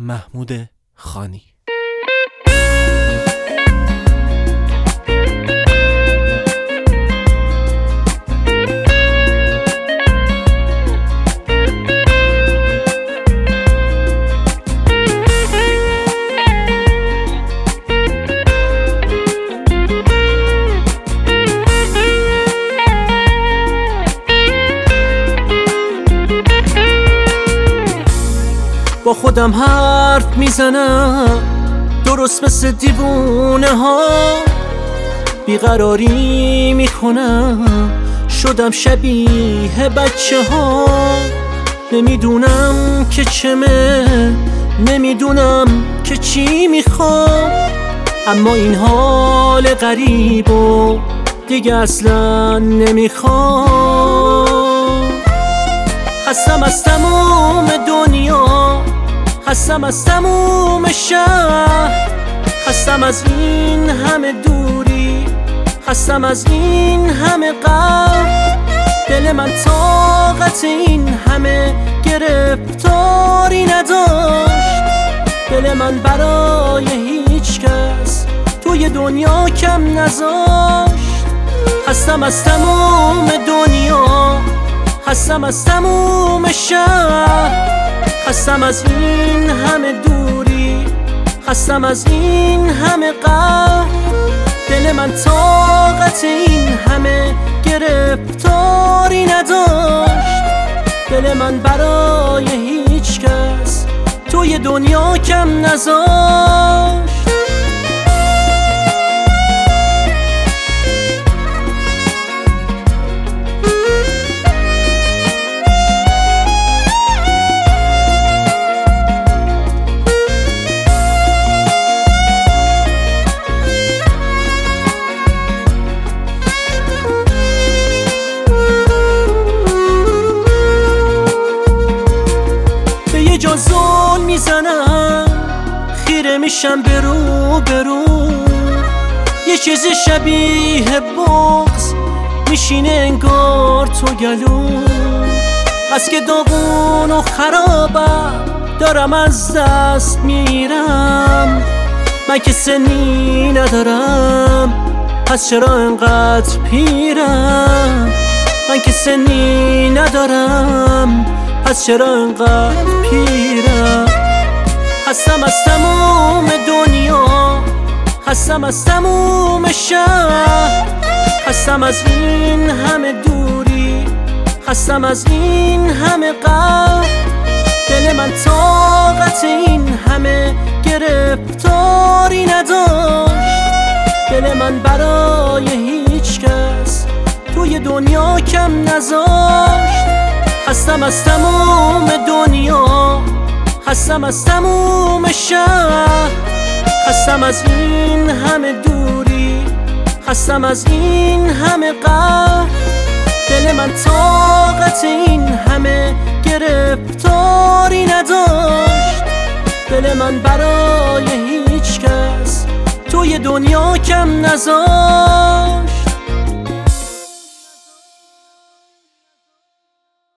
محمود خانی. با خودم حرف میزنم درست مثل دیوونه ها، بیقراری میکنم شدم شبیه بچه ها. نمیدونم که چمه، نمیدونم که چی میخوام، اما این حال غریبو دیگه اصلا نمیخوام. خستم از تموم دنیا، خستم از تموم شهر، خستم از این همه دوری، خستم از این همه غم. دل من طاقت این همه گرفتاری نداشت، دل من برای هیچ کس توی دنیا کم نذاشت. خستم از تموم دنیا، خستم از تموم شهر، خستم از این همه دوری، خستم از این همه غم. دل من طاقت این همه گرفتاری نداشت، دل من برای هیچ کس توی دنیا کم نذاشت. جا زل میزنم، خیره میشم برو برو، یه چیز شبیه بغض میشینه انگار تو گلو. از که داغون و خرابم دارم از دست میرم، من که سنی ندارم پس چرا انقدر پیرم. من که سنی ندارم پس چرا انقدر پیرم. خستم از تموم دنیا، خستم از تموم شهر، خستم از این همه دوری، خستم از این همه غم. دل من طاقت این همه گرفتاری نداشت، دل من برای هیچ کس توی دنیا کم نذاشت. خستم از تموم دنیا، خستم از تموم شهر، خستم از این همه دوری، خستم از این همه غم. دل من طاقت این همه گرفتاری نداشت، دل من برای هیچ کس توی دنیا کم نذاشت.